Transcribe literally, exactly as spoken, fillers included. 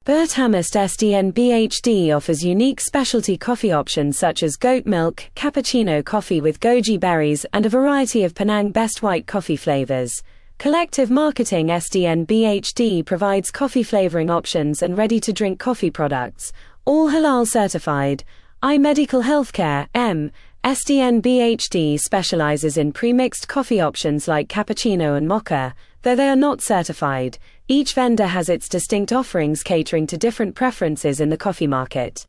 Berthamist S D N B H D offers unique specialty coffee options such as goat milk, cappuccino coffee with goji berries, and a variety of Penang Best White coffee flavors. Collective Marketing S D N B H D provides coffee flavoring options and ready-to-drink coffee products, all halal certified. iMedical Healthcare, M. S D N B H D specializes in pre-mixed coffee options like cappuccino and mocha, though they are not certified. Each vendor has its distinct offerings catering to different preferences in the coffee market.